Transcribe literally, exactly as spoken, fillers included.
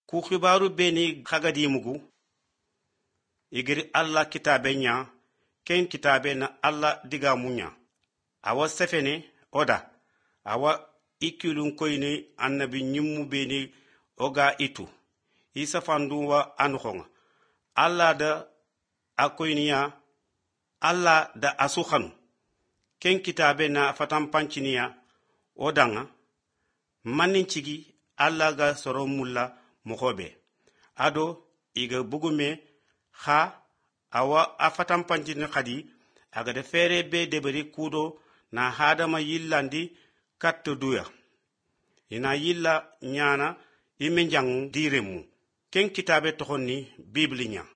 ku xibaru beni khagadi mugu igiri Allah kitabe nya ken kitabe na Allah diga munya awa sefene oda awa ikilun koyni annabi nyimmu beni oga itu isa fandu wa anukhonga Allah da akoyniya Allah da asukhanu ken kitabe na fatan panciniya odanga manin cigi Allah ga soro mulla mokobe ado iga bugume ha awa afatan pancini khadi aga de fere be deberi kudo na hadama yillandi katto duya ina yilla nyana imenjang diremu ken kitabe tohonni biblinya